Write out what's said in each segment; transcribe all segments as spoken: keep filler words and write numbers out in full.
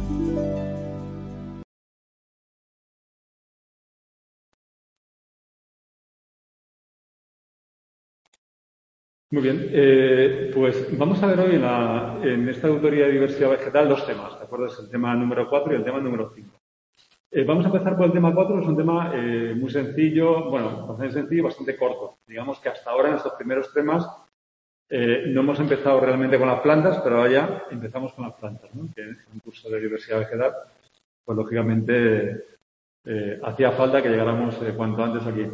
Muy bien, eh, pues vamos a ver hoy en, la, en esta tutoría de diversidad vegetal dos temas, ¿de acuerdo? Es el tema número cuatro y el tema número cinco. Eh, vamos a empezar por el tema cuatro, es un tema eh, muy sencillo, bueno, bastante sencillo y bastante corto. Digamos que hasta ahora en estos primeros temas eh, no hemos empezado realmente con las plantas, pero ahora ya empezamos con las plantas, ¿no? Que en un curso de diversidad vegetal, pues lógicamente eh, hacía falta que llegáramos eh, cuanto antes aquí.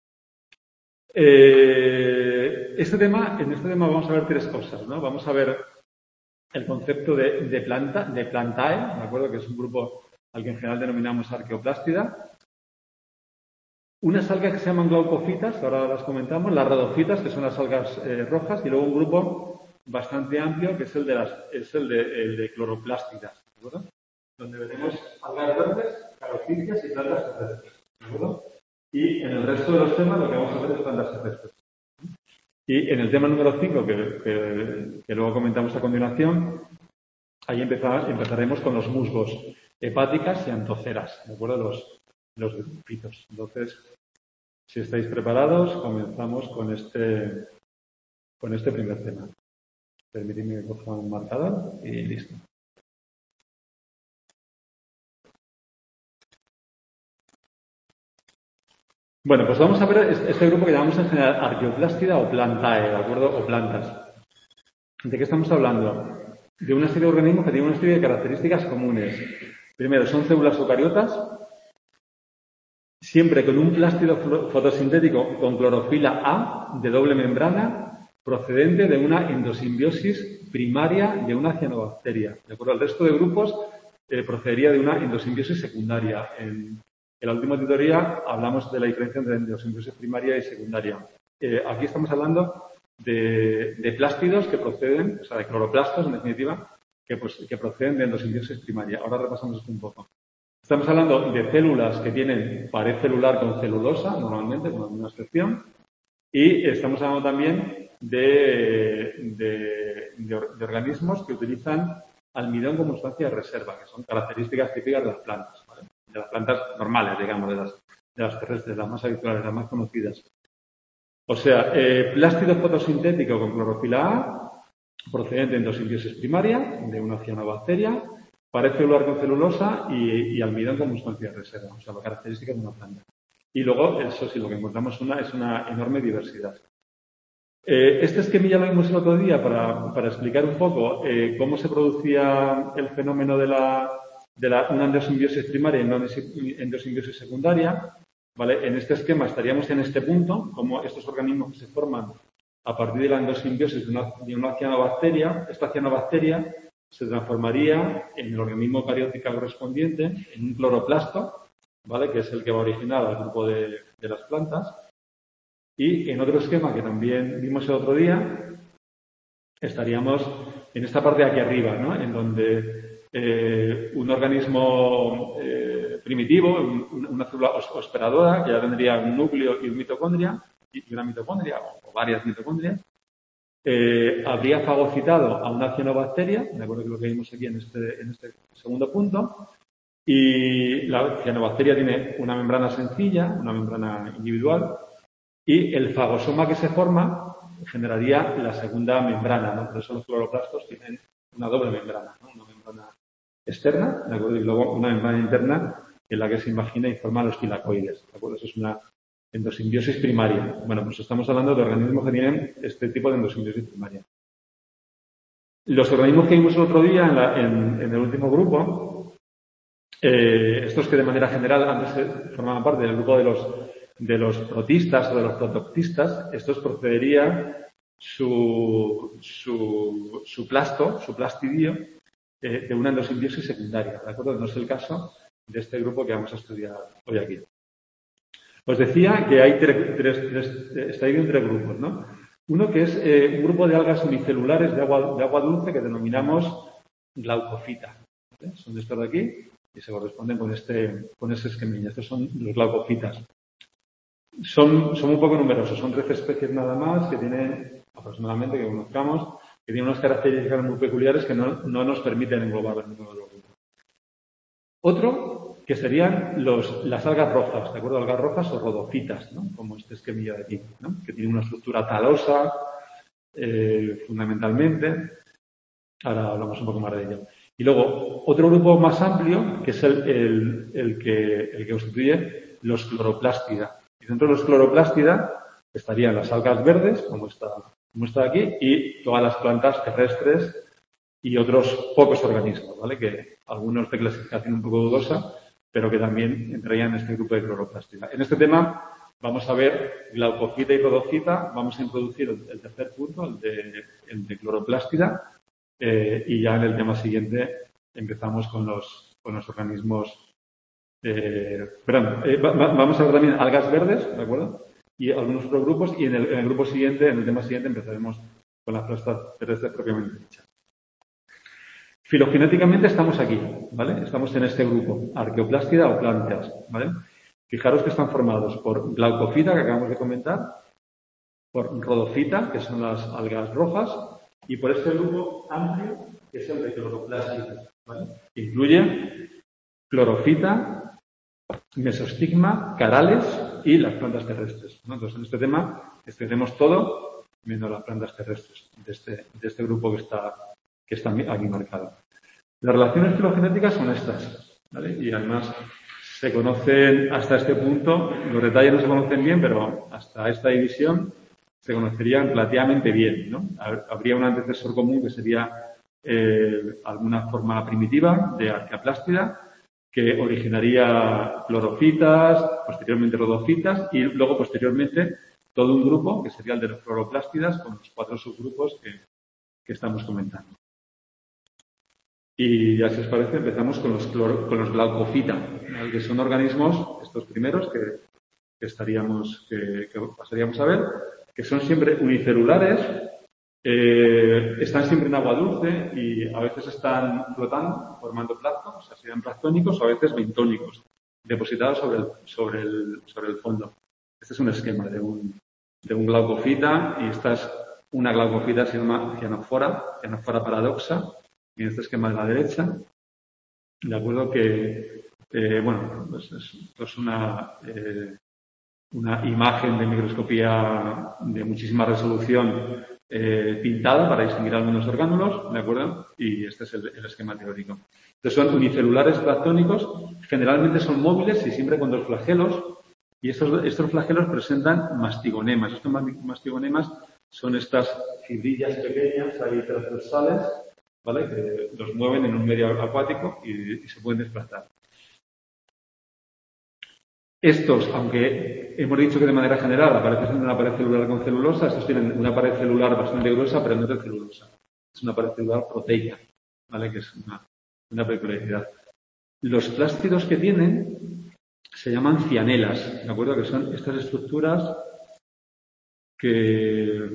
Eh, este tema, en este tema vamos a ver tres cosas, ¿no? Vamos a ver el concepto de, de planta, de plantae, ¿de acuerdo? Que es un grupo al que en general denominamos arqueoplástida. Unas algas que se llaman glaucofitas, que ahora las comentamos, las radofitas, que son las algas eh, rojas, y luego un grupo bastante amplio, que es el de las, es el de, el de cloroplástidas, ¿de acuerdo? Donde veremos algas verdes, carotíceas y plantas terrestres, ¿de acuerdo? Y en el resto de los temas lo que vamos a hacer es plantas terrestres. Y en el tema número cinco, que, que, que luego comentamos a continuación, ahí empezar, empezaremos con los musgos, hepáticas y antoceras, ¿de acuerdo? Los, los grupitos. Entonces, si estáis preparados, comenzamos con este, con este primer tema. Permitidme que coja un marcador y listo. Bueno, pues vamos a ver este grupo que llamamos en general arqueoplástida o plantae, ¿de acuerdo? O plantas. ¿De qué estamos hablando? De una serie de organismos que tienen una serie de características comunes. Primero, son células eucariotas, siempre con un plástido fotosintético con clorofila A de doble membrana, procedente de una endosimbiosis primaria de una cianobacteria. ¿De acuerdo? El resto de grupos eh, procedería de una endosimbiosis secundaria. En, en la última tutoría hablamos de la diferencia entre endosimbiosis primaria y secundaria. Eh, aquí estamos hablando de, de plástidos que proceden, o sea, de cloroplastos, en definitiva, que, pues, que proceden de endosimbiosis primaria. Ahora repasamos esto un poco. Estamos hablando de células que tienen pared celular con celulosa, normalmente, con alguna excepción, y estamos hablando también de, de, de, de organismos que utilizan almidón como sustancia de reserva, que son características típicas de las plantas, ¿vale? De las plantas normales, digamos, de las, de las terrestres, las más habituales, las más conocidas. O sea, eh, plástido fotosintético con clorofila A, procedente de endosimbiosis primaria, de una cianobacteria, pared celular con celulosa y, y almidón como sustancia de reserva, o sea, la característica de una planta. Y luego, eso sí, lo que encontramos una, es una enorme diversidad. Eh, este esquemilla lo vimos el otro día para, para explicar un poco eh, cómo se producía el fenómeno de, la, de la, una endosimbiosis primaria y una endosimbiosis secundaria. ¿Vale? En este esquema estaríamos en este punto, como estos organismos que se forman a partir de la endosimbiosis de una, de una cianobacteria. Esta cianobacteria se transformaría en el organismo eucariótico correspondiente, en un cloroplasto, ¿vale? Que es el que va a originar al grupo de, de las plantas. Y en otro esquema que también vimos el otro día, estaríamos en esta parte de aquí arriba, ¿no? En donde eh, un organismo eh, primitivo, un, una célula hospedadora, que ya tendría un núcleo y un mitocondria, y una mitocondria, o varias mitocondrias, eh, habría fagocitado a una cianobacteria, de acuerdo con lo que vimos aquí en este, en este segundo punto, y la cianobacteria tiene una membrana sencilla, una membrana individual, y el fagosoma que se forma generaría la segunda membrana, ¿no? Por eso los cloroplastos tienen una doble membrana, ¿no? Una membrana externa, ¿de acuerdo? Y luego una membrana interna en la que se imagina y forma los tilacoides, ¿de acuerdo? Eso es una endosimbiosis primaria. Bueno, pues estamos hablando de organismos que tienen este tipo de endosimbiosis primaria. Los organismos que vimos el otro día en, la, en, en el último grupo, eh, estos que de manera general antes formaban parte del grupo de los, de los protistas o de los protoctistas, estos procedería su, su, su plasto, su plastidio, eh, de una endosimbiosis secundaria, ¿de acuerdo? No es el caso de este grupo que vamos a estudiar hoy aquí. Os decía que hay tres, tres, tres, está dividido en tres grupos, ¿no? Uno que es eh, un grupo de algas unicelulares de agua, de agua dulce que denominamos glaucofita. ¿Vale? Son estos de aquí y se corresponden con este, con ese esquemilla. Estos son los glaucofitas. Son, son un poco numerosos, son trece especies nada más que tienen aproximadamente, que conozcamos, que tienen unas características muy peculiares que no, no nos permiten englobar en ninguno de los grupos. Otro, que serían los, las algas rojas, ¿de acuerdo? Algas rojas o rodofitas, ¿no? Como este esquemilla de aquí, ¿no? Que tiene una estructura talosa, eh, fundamentalmente. Ahora hablamos un poco más de ello. Y luego, otro grupo más amplio, que es el, el, el, que, el que constituye los cloroplástida. Y dentro de los cloroplástida estarían las algas verdes, como está, como está aquí, y todas las plantas terrestres y otros pocos organismos, ¿vale? Que algunos de clasificación un poco dudosa, pero que también entrarían en este grupo de cloroplástida. En este tema vamos a ver glaucofita y rodofita. Vamos a introducir el, el tercer punto, el de, el de cloroplástida. Eh, y ya en el tema siguiente empezamos con los, con los organismos. Eh, perdón, eh, va, va, vamos a ver también algas verdes, ¿de acuerdo? Y algunos otros grupos. Y en el, en el grupo siguiente, en el tema siguiente, empezaremos con las plantas terrestres propiamente dichas. Filogenéticamente estamos aquí, ¿vale? Estamos en este grupo, arqueoplástida o plantas, ¿vale? Fijaros que están formados por glaucofita, que acabamos de comentar, por rodofita, que son las algas rojas, y por este grupo amplio, que es el de cloroplástida, ¿vale? Incluye clorofita, mesostigma, carales y las plantas terrestres, ¿no? Entonces, en este tema estudiaremos todo, viendo las plantas terrestres de este, de este grupo que está, que está aquí marcado. Las relaciones filogenéticas son estas, ¿vale? Y además se conocen hasta este punto, los detalles no se conocen bien, pero hasta esta división se conocerían relativamente bien, ¿no? Habría un antecesor común que sería eh, alguna forma primitiva de arqueoplástida que originaría clorofitas, posteriormente rodofitas y luego posteriormente todo un grupo que sería el de los cloroplástidas con los cuatro subgrupos que, que estamos comentando. Y ya si os parece empezamos con los, cloro, con los glaucofita, ¿vale? Que son organismos, estos primeros que, que estaríamos, que, que pasaríamos a ver, que son siempre unicelulares, eh, están siempre en agua dulce y a veces están flotando, formando plancton, o sea, serían planctónicos o a veces bentónicos, depositados sobre el, sobre el, sobre el fondo. Este es un esquema de un, de un glaucofita y esta es una glaucofita, se llama cianofora, cianofora paradoxa, y en este esquema de la derecha, de acuerdo que, eh, bueno, pues es, es una... Eh, una imagen de microscopía de muchísima resolución eh, pintada para distinguir algunos orgánulos, ¿de acuerdo? Y este es el, el esquema teórico. Entonces son unicelulares planctónicos, generalmente son móviles y siempre con dos flagelos, y estos, estos flagelos presentan mastigonemas. Estos mastigonemas son estas fibrillas pequeñas ahí transversales, ¿vale? Que los mueven en un medio acuático y, y se pueden desplazar. Estos, aunque hemos dicho que de manera general aparecen en una pared celular con celulosa, estos tienen una pared celular bastante gruesa, pero no es de celulosa. Es una pared celular proteica, ¿vale? Que es una, una peculiaridad. Los plástidos que tienen se llaman cianelas, ¿de acuerdo? Que son estas estructuras que...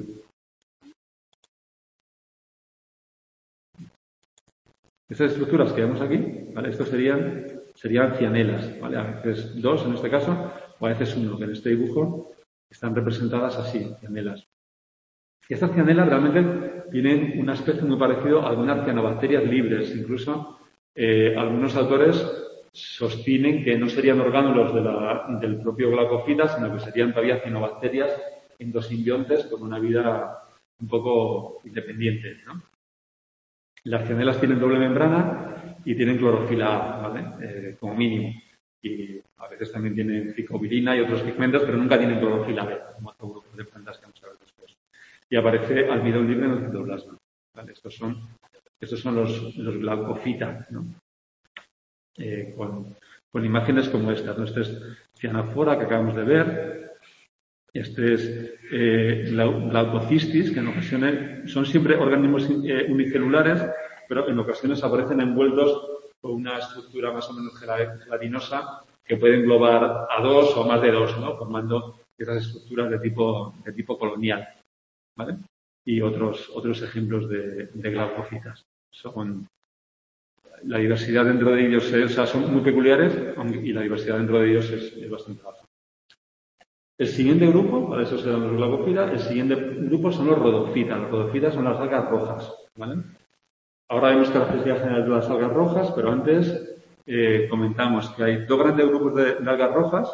Estas estructuras que vemos aquí, ¿vale? Estos serían... serían cianelas, ¿vale? A veces dos en este caso, o a veces uno, que en este dibujo están representadas así, cianelas. Y estas cianelas realmente tienen un aspecto muy parecido a algunas cianobacterias libres. Incluso eh, algunos autores sostienen que no serían orgánulos de la, del propio glaucofita, sino que serían todavía cianobacterias endosimbiontes con una vida un poco independiente, ¿no? Las cianelas tienen doble membrana y tienen clorofila A, ¿vale? Eh, como mínimo. Y a veces también tienen ficobilina y otros pigmentos, pero nunca tienen clorofila B, como otro grupo de plantas que vamos a ver después. Y aparece almidón libre en el citoplasma, ¿vale? Estos son, estos son los, los glaucofita, ¿no? Eh, con, con imágenes como estas, ¿no? Este es cianofora que acabamos de ver. Este es eh, glaucocistis, que en ocasiones son siempre organismos eh, unicelulares, pero en ocasiones aparecen envueltos con una estructura más o menos gelatinosa que puede englobar a dos o más de dos, ¿no? Formando esas estructuras de tipo, de tipo colonial, ¿vale? Y otros, otros ejemplos de, de glaucofitas. Son, la diversidad dentro de ellos es, o sea, son muy peculiares y la diversidad dentro de ellos es, es bastante baja. El siguiente grupo, para eso serán los glaucofitas, el siguiente grupo son los rodofitas. Los rodofitas son las algas rojas, ¿vale? Ahora vemos características generales de las algas rojas, pero antes eh, comentamos que hay dos grandes grupos de, de algas rojas,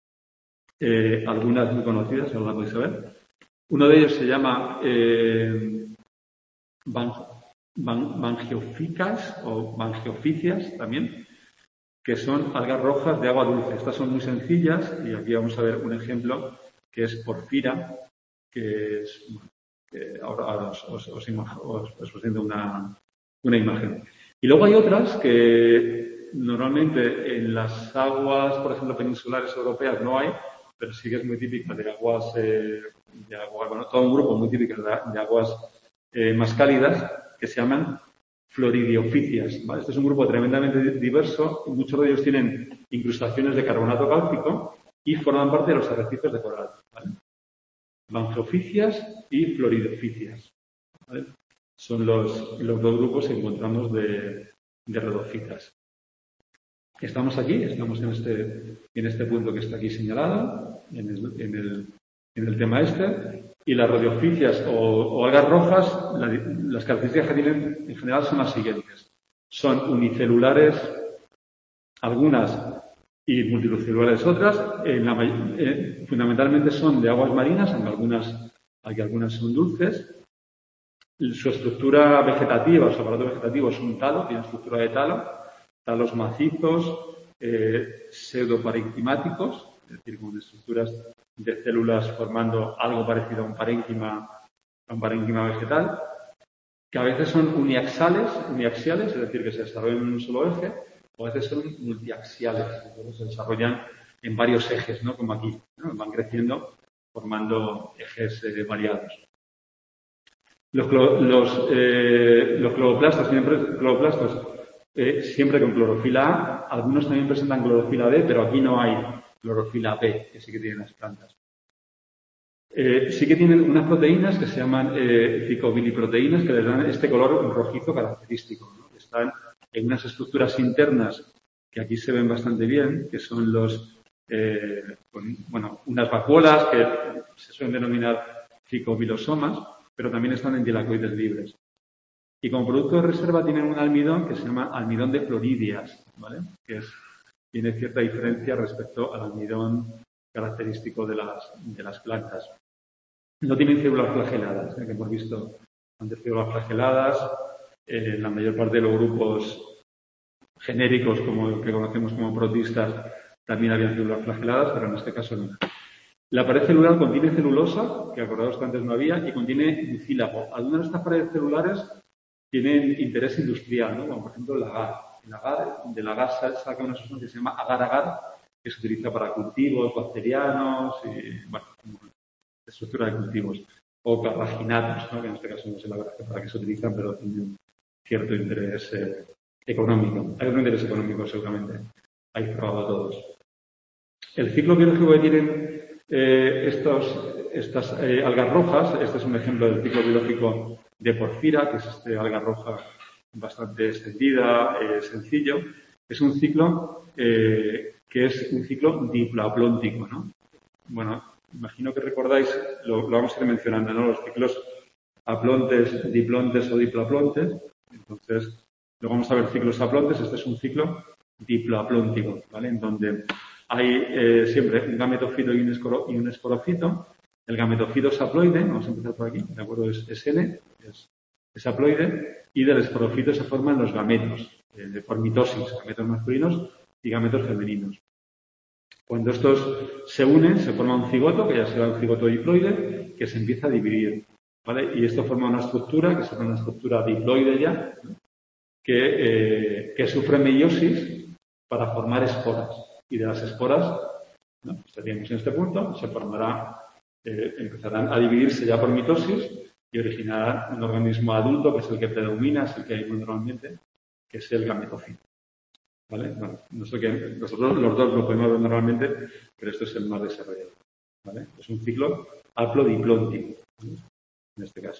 eh, algunas muy conocidas, ahora las podéis ver. Uno de ellos se llama eh, Van, Van, Vangioficas o Vangioficias también, que son algas rojas de agua dulce. Estas son muy sencillas y aquí vamos a ver un ejemplo que es porfira, que es... Eh, ahora ahora os, os, os, os, os presento una, una imagen. Y luego hay otras que normalmente en las aguas, por ejemplo, peninsulares europeas no hay, pero sí que es muy típica de aguas, eh, de aguas bueno, todo un grupo muy típico de, de aguas eh, más cálidas que se llaman floridioficias. ¿Vale? Este es un grupo tremendamente diverso y muchos de ellos tienen incrustaciones de carbonato cálcico y forman parte de los arrecifes de coral. ¿Vale? Vangioficias y floridioficias. ¿Vale? Son los, los dos grupos que encontramos de, de rhodofitas. Estamos aquí, estamos en este, en este punto que está aquí señalado, en el, en el, en el tema este, y las rhodioficias o, o algas rojas, la, las características que tienen en general son las siguientes. Son unicelulares, algunas, y multicelulares otras, en la, eh, fundamentalmente son de aguas marinas, aunque algunas, aunque algunas son dulces. Su estructura vegetativa, su aparato vegetativo es un talo, tiene estructura de talo, talos macizos, eh, pseudoparenquimáticos, es decir, con estructuras de células formando algo parecido a un parénquima, a un parénquima vegetal, que a veces son uniaxiales, uniaxiales, es decir, que se desarrollan en un solo eje, o a veces son multiaxiales, se desarrollan en varios ejes, ¿no? Como aquí, ¿no? Van creciendo formando ejes eh, variados. Los, los, eh, los cloroplastos, siempre, cloroplastos eh, siempre con clorofila A, algunos también presentan clorofila B, pero aquí no hay clorofila B, que sí que tienen las plantas. Eh, sí que tienen unas proteínas que se llaman eh, cicobiliproteínas que les dan este color rojizo característico, ¿no? Están en unas estructuras internas que aquí se ven bastante bien, que son los, eh, con, bueno, unas vacuolas que se suelen denominar cicobilosomas, pero también están en tilacoides libres. Y como producto de reserva tienen un almidón que se llama almidón de floridias, ¿vale? Que es, tiene cierta diferencia respecto al almidón característico de las, de las plantas. No tienen células flageladas, ¿eh? Que hemos visto antes células flageladas. Eh, la mayor parte de los grupos genéricos, como el que conocemos como protistas, también habían células flageladas, pero en este caso no. La pared celular contiene celulosa, que acordaos que antes no había, y contiene mucílago. Algunas de estas paredes celulares tienen interés industrial, ¿no? Como por ejemplo el agar. El agar, del agar saca una sustancia que se llama agar-agar, que se utiliza para cultivos bacterianos y, bueno, estructura de cultivos. O carraginatos, ¿no? Que en este caso no sé la verdad para qué se utilizan, pero tienen cierto interés eh, económico. Hay otro interés económico, seguramente. Hay probado todos. El ciclo biológico que tienen eh, estos, estas eh, algas rojas, este es un ejemplo del ciclo biológico de porfira, que es este alga roja bastante extendida, eh, sencillo. Es un ciclo eh, que es un ciclo diploaplóntico, ¿no? Bueno, imagino que recordáis, lo, lo vamos a ir mencionando, ¿no? Los ciclos aplontes, diplontes o diploaplontes. Entonces, luego vamos a ver ciclos aplontes. Este es un ciclo diploaplóntico, ¿vale? En donde hay eh, siempre un gametofito y un, escoro, y un esporofito. El gametofito es haploide, vamos a empezar por aquí, ¿de acuerdo? Es, es N, es, es haploide, y del esporofito se forman los gametos, eh, de por mitosis, gametos masculinos y gametos femeninos. Cuando estos se unen, se forma un cigoto, que ya será un cigoto diploide, que se empieza a dividir, ¿vale? Y esto forma una estructura, que será una estructura diploide ya, que, eh, que sufre meiosis para formar esporas. Y de las esporas, ¿no? Estaríamos en este punto, se formará, eh, empezarán a dividirse ya por mitosis y originará un organismo adulto, que es el que predomina, es el que hay normalmente, que es el gametofito. ¿Vale? Bueno, nosotros, nosotros los dos lo podemos ver normalmente, pero esto es el más desarrollado. ¿Vale? Es un ciclo haplodiplóntico, ¿vale? En este caso.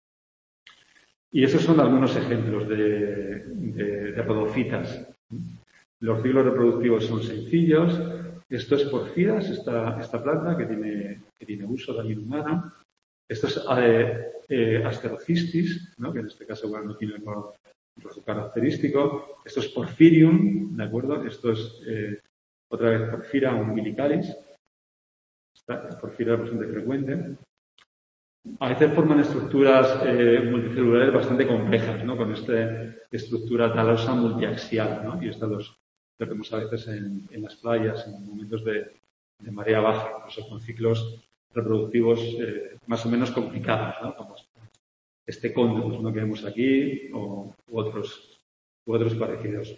Y esos son algunos ejemplos de, de, de rhodofitas. Los ciclos reproductivos son sencillos. Esto es porfiras, esta, esta planta que tiene, que tiene uso también humano. Esto es eh, eh, asterocistis, ¿no? Que en este caso, bueno, no tiene color, un trozo característico. Esto es Porphyrium, ¿de acuerdo? Esto es, eh, otra vez, Porphyra umbilicalis. Esta Porphyra es bastante frecuente. A veces forman estructuras eh, multicelulares bastante complejas, ¿no? Con esta estructura talosa multiaxial, ¿no? Y esto los vemos a veces en, en las playas, en momentos de, de marea baja, incluso con ciclos reproductivos eh, más o menos complicados, ¿no? Como este cóndrus, ¿no? Que vemos aquí, o u otros, u otros parecidos.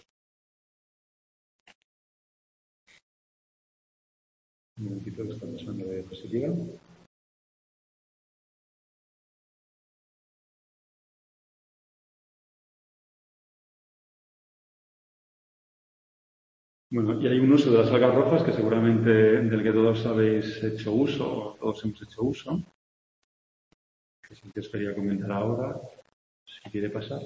Un momentito que está pasando de diapositiva. Bueno, y hay un uso de las algas rojas que seguramente del que todos habéis hecho uso, o todos hemos hecho uso, que es el que os quería comentar ahora, si quiere pasar.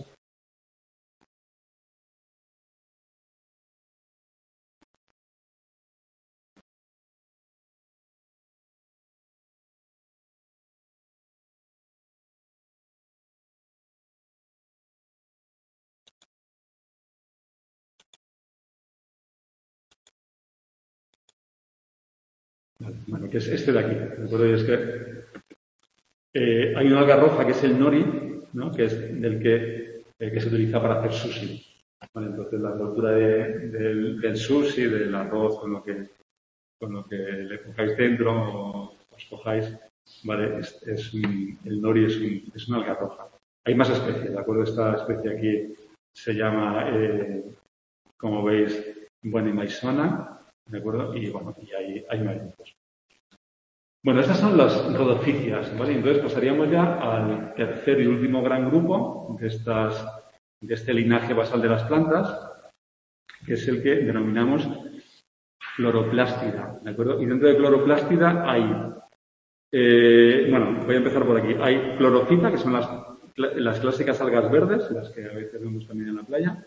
Vale, bueno, que es este de aquí, ¿de acuerdo? Y es que eh, hay una alga roja que es el nori, ¿no? Que es del que, eh, que se utiliza para hacer sushi. Vale, entonces la cultura de, del, del sushi, del arroz con lo que, con lo que le cojáis dentro o os cojáis, vale, es, es un, el nori es, un, es una alga roja. Hay más especies, ¿de acuerdo? Esta especie aquí se llama, eh, como veis, Bonemaisona, ¿de acuerdo? Y bueno, y hay, hay más grupos. Bueno, estas son las rodophycias, ¿vale? Entonces pasaríamos ya al tercer y último gran grupo de, estas, de este linaje basal de las plantas, que es el que denominamos Chloroplastida, ¿de acuerdo? Y dentro de Chloroplastida hay, eh, bueno, voy a empezar por aquí. Hay clorofita, que son las, las clásicas algas verdes, las que a veces vemos también en la playa.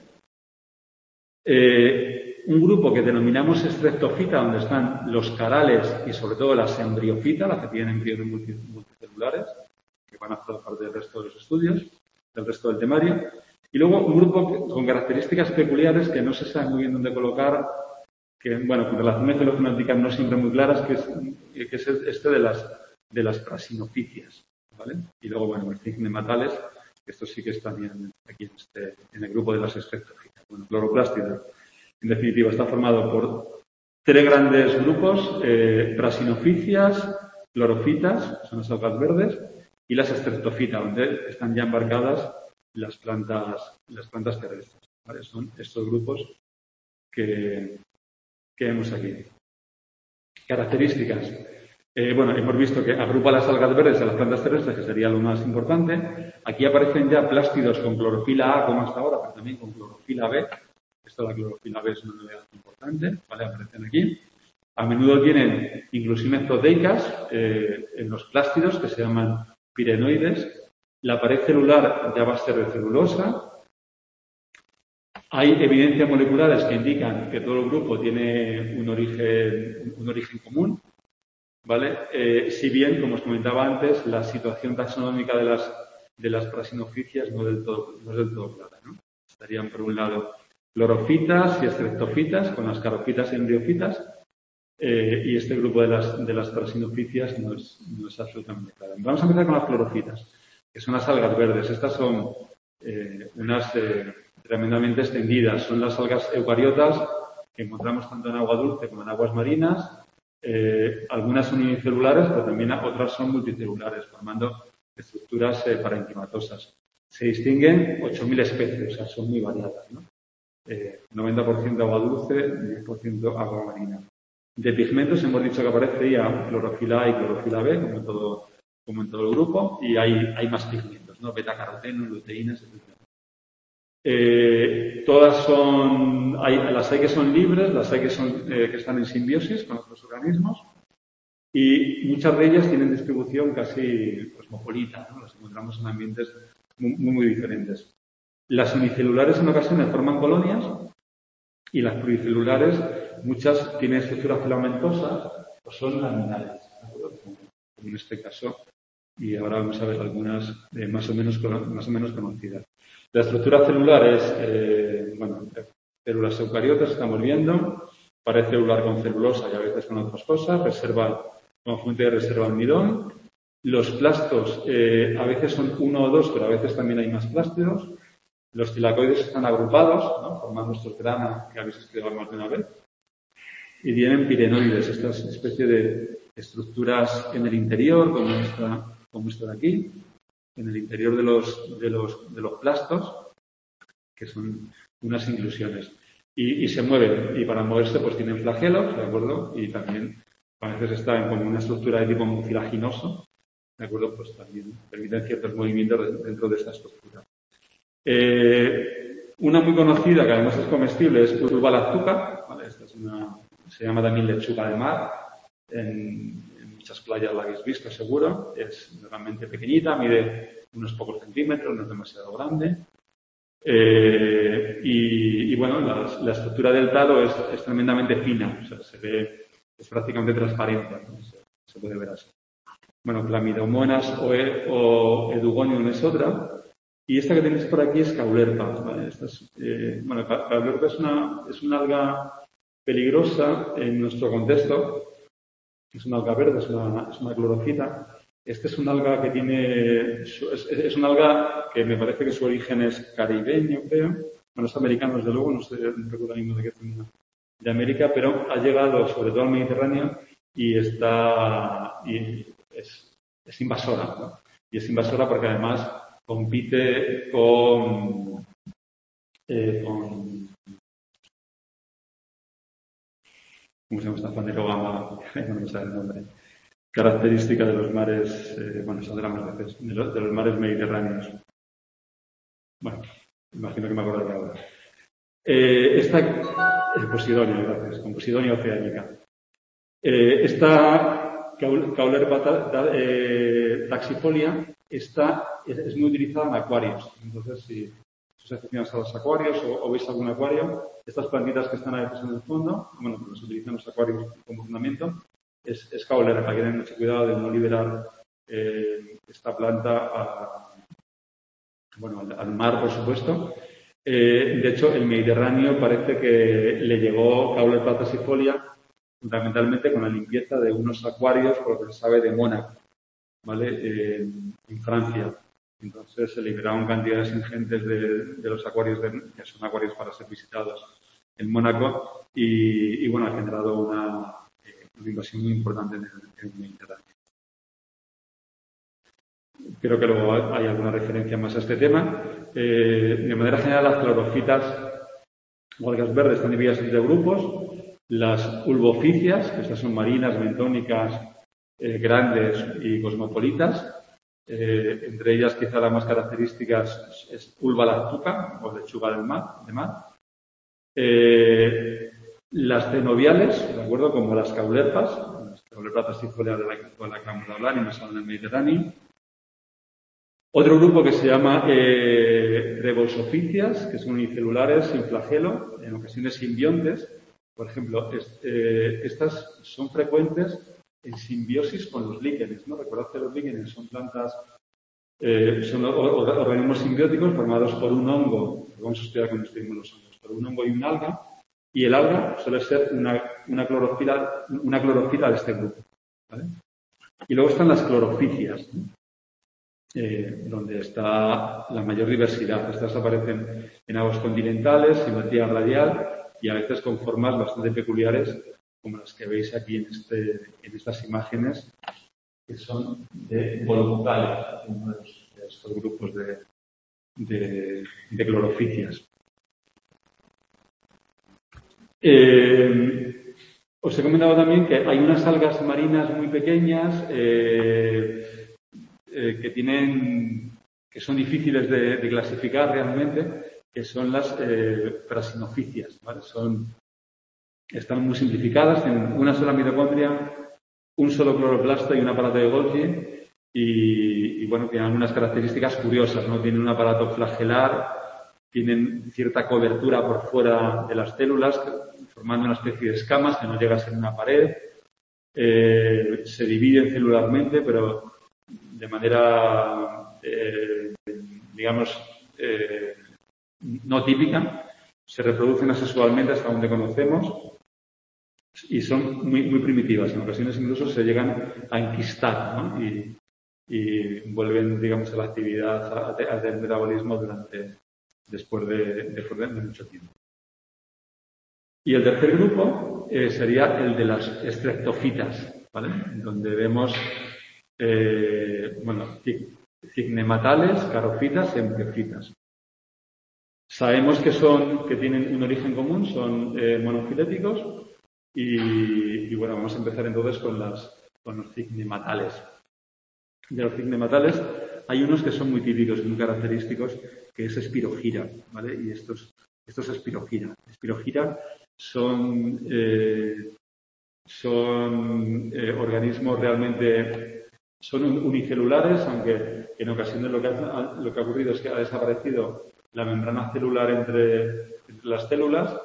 Eh, un grupo que denominamos streptofita, donde están los carales y sobre todo las embriofita, las que tienen embriones multicelulares, que van a formar parte del resto de los estudios, del resto del temario. Y luego un grupo con características peculiares que no se sabe muy bien dónde colocar, que, bueno, con relaciones filofenóticas no siempre muy claras, que es, que es este de las, de las prasinophycias, ¿vale? Y luego, bueno, el cignematales, que estos sí que están bien aquí en, este, en el grupo de las streptofitas. Bueno, Chloroplastida, en definitiva, está formado por tres grandes grupos, eh, prasinophycias, clorofitas, que son las algas verdes, y las streptofitas, donde están ya embarcadas las plantas, las plantas terrestres, ¿vale? Son estos grupos que, que vemos aquí. Características. Eh, bueno, hemos visto que agrupa las algas verdes a las plantas terrestres, que sería lo más importante. Aquí aparecen ya plástidos con clorofila A, como hasta ahora, pero también con clorofila B. Esto, la clorofila B es una novedad importante, ¿vale? Aparecen aquí. A menudo tienen inclusiones proteicas eh, en los plástidos, que se llaman pirenoides. La pared celular ya va a ser de celulosa. Hay evidencias moleculares que indican que todo el grupo tiene un origen, un origen común, ¿vale? Eh, si bien, como os comentaba antes, la situación taxonómica de las, de las prasinophycias no, del todo, no es del todo clara, ¿no? Estarían, por un lado, clorofitas y streptofitas, con las carofitas y embriofitas, eh, y este grupo de las, de las prasinophycias no es, no es absolutamente claro. Vamos a empezar con las clorofitas, que son las algas verdes. Estas son eh, unas eh, tremendamente extendidas. Son las algas eucariotas que encontramos tanto en agua dulce como en aguas marinas. Eh, algunas son unicelulares, pero también otras son multicelulares, formando estructuras eh, parenquimatosas. Se distinguen ocho mil especies, o sea, son muy variadas, ¿no? Eh, noventa por ciento agua dulce, diez por ciento agua marina. De pigmentos hemos dicho que aparecería clorofila A y clorofila B, como en todo, como en todo el grupo, y hay, hay más pigmentos, ¿no? Betacaroteno, luteínas, etcétera. Eh, todas son, hay, las hay que son libres, las hay que, son, eh, que están en simbiosis con otros organismos, y muchas de ellas tienen distribución casi cosmopolita, ¿no? Las encontramos en ambientes muy, muy, muy diferentes. Las unicelulares en ocasiones forman colonias y las pluricelulares, muchas tienen estructuras filamentosas o son laminares, como en este caso. Y ahora vamos a ver algunas eh, más, o menos, más o menos conocidas. La estructura celular es, eh, bueno, células eucariotas, estamos viendo, pared celular con celulosa y a veces con otras cosas, reserva, como fuente de reserva almidón. Los plastos eh, a veces son uno o dos, pero a veces también hay más plástidos. Los tilacoides están agrupados, ¿no?, formando estos grana que habéis escrito más de una vez. Y tienen pirenoides, estas especie de estructuras en el interior, como esta, como esta de aquí, en el interior de los, de los, de los plastos, que son unas inclusiones. Y, y se mueven, y para moverse pues tienen flagelos, ¿de acuerdo? Y también a veces están como una estructura de tipo mucilaginoso, ¿de acuerdo? Pues también permiten ciertos movimientos dentro de esta estructura. Eh, una muy conocida, que además es comestible, es Urba lactuca, ¿vale? Esta es una, se llama también lechuga de mar. En, en muchas playas la habéis visto, seguro. Es realmente pequeñita, mide unos pocos centímetros, no es demasiado grande. Eh, y, y, bueno, la, la estructura del talo es, es tremendamente fina, o sea, se ve, es prácticamente transparente, ¿no? se, se puede ver así. Bueno, Clamidomonas o, e, o Edugonium es otra. Y esta que tenéis por aquí es Caulerpa, ¿vale? Esta es, eh, bueno, Caulerpa es una, es una alga peligrosa en nuestro contexto. Es una alga verde, es una, es una clorofita. Este es un alga que tiene, es, es un alga que me parece que su origen es caribeño, creo. Bueno, es americano, desde luego, no sé, no recuerdo ninguno de qué zona de América, pero ha llegado sobre todo al Mediterráneo y está, y es, es invasora, ¿no? Y es invasora porque además compite con, eh, con ¿cómo se llama esta fanerogama? No me sale el nombre. Característica de los mares, eh, bueno, saldrá más veces, de los, de los mares mediterráneos. Bueno, imagino que me acordaré ahora. Eh, esta, eh, Posidonia, gracias, con Posidonia oceánica. Eh, esta Caulerpa eh, taxifolia está, es, es muy utilizada en acuarios. Entonces, si os aficionáis a los acuarios o, o veis algún acuario, estas plantitas que están a veces en el fondo, bueno, pues se utilizan los acuarios como fundamento, es, es Caulerpa. Hay que tener mucho cuidado de no liberar eh, esta planta a, bueno, al, al mar, por supuesto. Eh, de hecho, el Mediterráneo parece que le llegó Caulerpa taxifolia fundamentalmente con la limpieza de unos acuarios, por lo que se sabe, de Mónaco, ¿vale? Eh, en Francia. Entonces se liberaron cantidades ingentes de, de los acuarios, de, que son acuarios para ser visitados en Mónaco, y, y bueno, ha generado una, eh, una invasión muy importante en el, en el Mediterráneo. Creo que luego hay alguna referencia más a este tema. Eh, de manera general, las clorofitas o algas verdes están divididas en tres grupos. Las ulboficias, que estas son marinas, bentónicas, eh, grandes y cosmopolitas. Eh, entre ellas, quizá la más característica es, es Ulva lactuca, o lechuga del mar, de mar. Eh, las cenobiales, ¿de acuerdo? Como las caulerpas, las Caulerpa taxifolia de la que acabamos de hablar y más en el Mediterráneo. Otro grupo que se llama eh, rebolsoficias, que son unicelulares, sin flagelo, en ocasiones simbiontes. Por ejemplo, es, eh, estas son frecuentes en simbiosis con los líquenes, ¿no? Recordad que los líquenes son plantas, eh, son organismos simbióticos formados por un hongo, que vamos a estudiar cuando estudiemos los hongos, por un hongo y un alga, y el alga suele ser una, una, clorofila, una clorofila de este grupo, ¿vale? Y luego están las cloroficias, ¿no? Eh, donde está la mayor diversidad. Estas aparecen en aguas continentales, simetría radial y a veces con formas bastante peculiares, como las que veis aquí en, este, en estas imágenes, que son de Volvocalia, uno de estos grupos de, de, de cloroficias. Eh, os he comentado también que hay unas algas marinas muy pequeñas, eh, Eh, que tienen, que son difíciles de, de clasificar realmente, que son las eh, frasinoficias, ¿vale? Son, están muy simplificadas, tienen una sola mitocondria, un solo cloroplasto y un aparato de Golgi, y, y bueno, tienen algunas características curiosas, ¿no? Tienen un aparato flagelar, tienen cierta cobertura por fuera de las células, formando una especie de escamas que no llega a ser una pared, eh, se dividen celularmente, pero de manera, eh, digamos, eh, no típica, se reproducen asexualmente hasta donde conocemos y son muy, muy primitivas. En ocasiones incluso se llegan a enquistar, ¿no? y, y vuelven, digamos, a la actividad, al metabolismo durante, después de, de, de mucho tiempo. Y el tercer grupo eh, sería el de las estreptofitas, ¿vale? Donde vemos, eh, bueno, cignematales, carofitas y embriofitas. Sabemos que son, que tienen un origen común, son eh, monofiléticos y, y bueno, vamos a empezar entonces con las, con los cignematales. De los cignematales hay unos que son muy típicos y muy característicos, que es Espirogyra, ¿vale? Y estos, estos Espirogyra. Espirogyra son, eh, son eh, organismos realmente, son unicelulares, aunque en ocasiones lo que ha, lo que ha ocurrido es que ha desaparecido la membrana celular entre, entre las células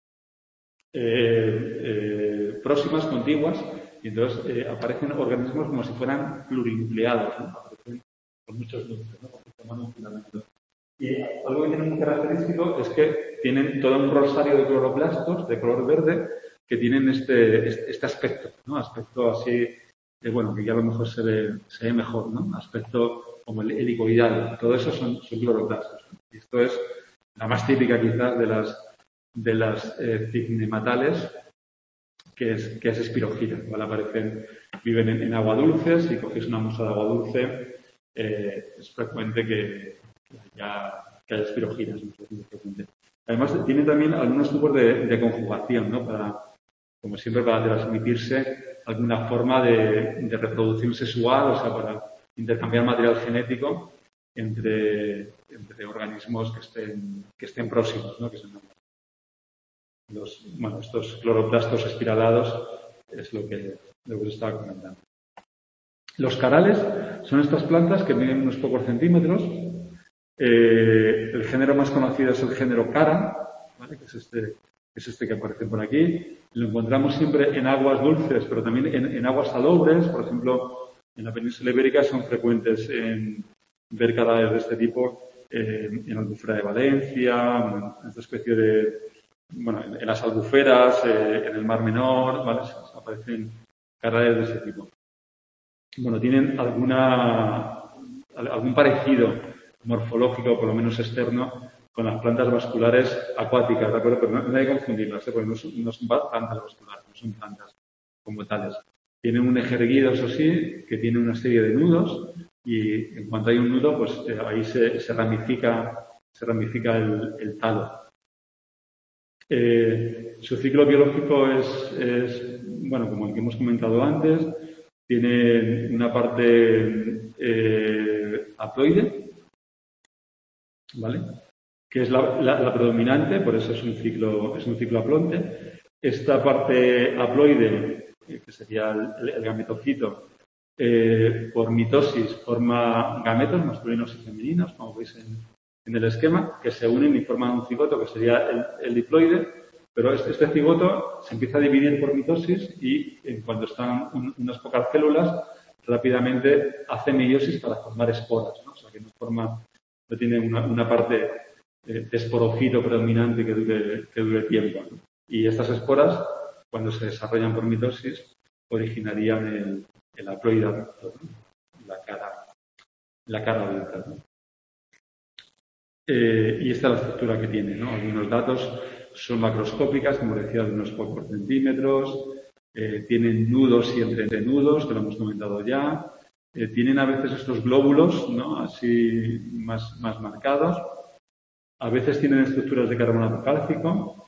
eh, eh, próximas, contiguas, y entonces eh, aparecen organismos como si fueran plurinucleados, ¿no? Aparecen con muchos núcleos, ¿no? Forman un filamento. Y algo que tiene muy característico es que tienen todo un rosario de cloroplastos de color verde que tienen este, este, este aspecto, ¿no? Aspecto así, eh, bueno, que ya a lo mejor se ve, se ve mejor, ¿no? Aspecto como el helicoidal. Todo eso son, son cloroplastos, ¿no? Y esto es la más típica quizás de las, de las eh, cignematales, que es, que es Espirogyra, ¿vale? Aparecen, viven en, en agua dulce. Si cogéis una muestra de agua dulce, eh, es frecuente que, que haya, que haya Espirogyra. Es muy frecuente. Además, tienen también algunos tipos de, de conjugación, ¿no? Para, como siempre, para transmitirse alguna forma de, de reproducción sexual, o sea, para intercambiar material genético entre, entre organismos que estén, que estén próximos, ¿no? Que son los, bueno, estos cloroplastos espiralados es lo que, lo que os estaba comentando. Los carales son estas plantas que miden unos pocos centímetros. Eh, el género más conocido es el género Cara, ¿vale? Que es este, es este que aparece por aquí. Lo encontramos siempre en aguas dulces, pero también en, en aguas salobres. Por ejemplo, en la península ibérica son frecuentes en ver carales de este tipo eh, en la albufera de Valencia, en esta especie de, bueno, en, en las albuferas, eh, en el Mar Menor, ¿vale? Aparecen carales de este tipo. Bueno, tienen alguna, algún parecido morfológico, por lo menos externo, con las plantas vasculares acuáticas, ¿de acuerdo? Pero no, no hay que confundirlas, ¿eh? Porque no son, no son plantas vasculares, no son plantas como tales. Tienen un eje erguido, eso sí, que tiene una serie de nudos y en cuanto hay un nudo, pues eh, ahí se, se ramifica, se ramifica el, el talo. Eh, su ciclo biológico es, es, bueno, como el que hemos comentado antes, tiene una parte eh, haploide, ¿vale? Que es la, la, la predominante, por eso es un ciclo, es un ciclo haplonte. Esta parte haploide, que sería el, el gametocito, eh, por mitosis forma gametos masculinos y femeninos, como veis en, en el esquema, que se unen y forman un cigoto, que sería el, el diploide. Pero este, este cigoto se empieza a dividir por mitosis y en cuanto están un, unas pocas células, rápidamente hace meiosis para formar esporas, ¿no? O sea, que no forma, no tiene una, una parte de esporofito predominante que dure, que dure tiempo, ¿no? Y estas esporas, cuando se desarrollan por mitosis, originarían el, el haploide adulto, ¿no? la cara, la cara adulta, ¿no? Eh, y esta es la estructura que tiene, ¿no? Algunos datos son macroscópicas, como decía, de unos pocos centímetros, eh, tienen nudos y entrenudos, que lo hemos comentado ya, eh, tienen a veces estos glóbulos, ¿no? Así más, más marcados, a veces tienen estructuras de carbonato cálcico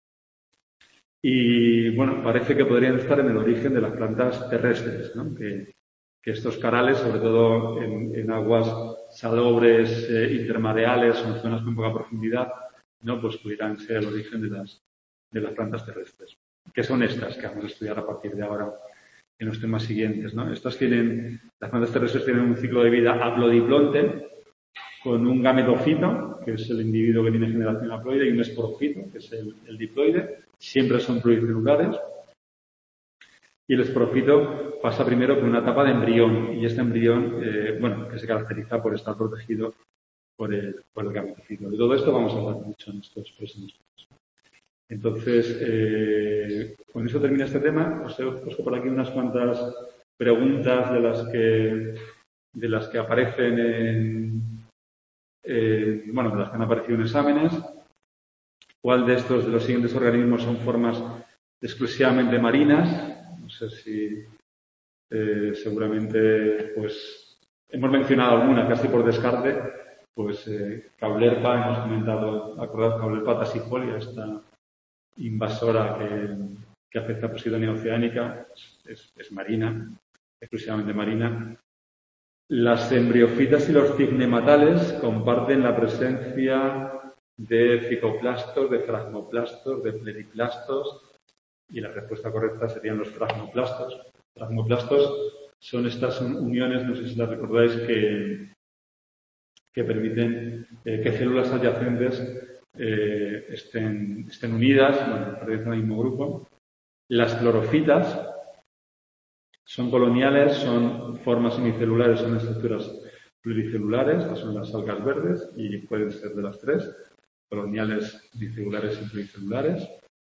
y, bueno, parece que podrían estar en el origen de las plantas terrestres, ¿no? Que, que estos carales, sobre todo en, en aguas salobres, eh, intermareales o en zonas con poca profundidad, no, pues pudieran ser el origen de las, de las plantas terrestres. ¿Qué son estas que vamos a estudiar a partir de ahora en los temas siguientes, ¿no? Estas tienen, las plantas terrestres tienen un ciclo de vida haplodiplonte con un gametofito, que es el individuo que tiene generación haploide, y un esporofito, que es el, el diploide. Siempre son pluricelulares. Y el esporofito pasa primero por una etapa de embrión, y este embrión, eh, bueno, que se caracteriza por estar protegido por el, por el gametofito. De todo esto vamos a hablar mucho en estos próximos días. Entonces, eh, con eso termina este tema. Os he puesto por aquí unas cuantas preguntas de las que, de las que aparecen en, eh, bueno, de las que han aparecido en exámenes. ¿Cuál de estos, de los siguientes organismos, son formas exclusivamente marinas? No sé si eh, seguramente, pues, hemos mencionado alguna casi por descarte, pues eh, Caulerpa, hemos comentado, acordad, Caulerpa tasifolia, esta invasora que, que afecta a Posidonia oceánica, es, es marina, exclusivamente marina. Las embriofitas y los cignematales comparten la presencia de cicoplastos, de fragmoplastos, de pluriplastos, y la respuesta correcta serían los fragmoplastos. Fragmoplastos son estas uniones, no sé si las recordáis, que, que permiten eh, que células adyacentes eh, estén, estén unidas, bueno, pertenecen al mismo grupo. Las clorofitas son coloniales, son formas unicelulares, son estructuras pluricelulares, estas son las algas verdes y pueden ser de las tres, coloniales, unicelulares y pluricelulares.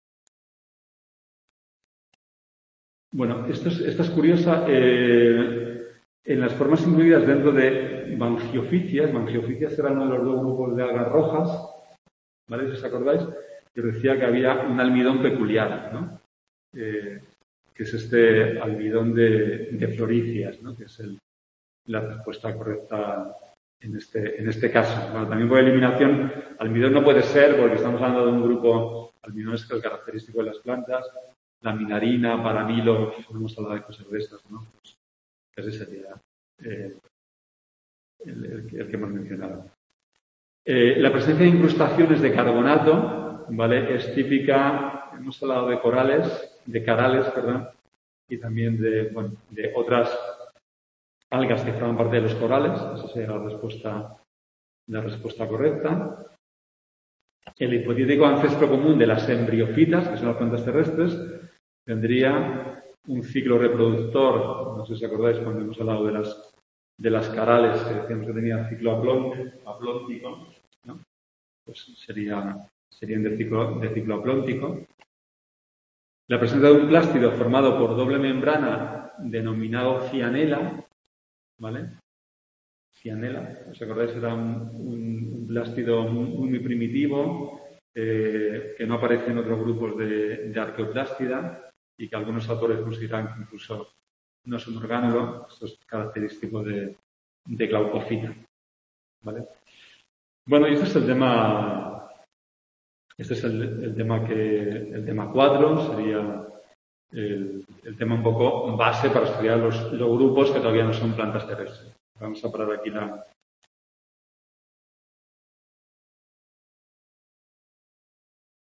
Bueno, esto es, esta es curiosa. Eh, en las formas incluidas dentro de Mangioficias, Mangioficias era uno de los dos grupos de algas rojas, ¿vale? Si os acordáis, que decía que había un almidón peculiar, ¿no? Eh, que es este almidón de, de floricias, ¿no? Que es el, la respuesta correcta en este, en este caso. Bueno, también por eliminación, almidón no puede ser porque estamos hablando de un grupo, almidón es el característico de las plantas, laminarina, paramilo, no hemos hablado de cosas de estas, ¿no? Pues ese sería eh, el, el, el que hemos mencionado. Eh, la presencia de incrustaciones de carbonato, ¿vale? Es típica, hemos hablado de corales, de carales, perdón, y también de, bueno, de otras algas que forman parte de los corales. Esa sería la respuesta, la respuesta correcta. El hipotético ancestro común de las embriofitas, que son las plantas terrestres, tendría un ciclo reproductor, no sé si os acordáis cuando hemos hablado de las, de las carales, que decíamos que tenía ciclo aplóntico, ¿no? Pues sería, serían de ciclo, de ciclo aplóntico. La presencia de un plástido formado por doble membrana denominado cianela, ¿vale? Cianela, ¿os acordáis? Era un, un, un plástido muy, muy primitivo, eh, que no aparece en otros grupos de, de arqueoplástida y que algunos autores consideran que incluso no es un orgánulo. Esto es característico de, de glaucofita, ¿vale? Bueno, y este es el tema, este es el, el tema que, el tema cuatro, sería el, el tema un poco base para estudiar los, los grupos que todavía no son plantas terrestres. Vamos a parar aquí la,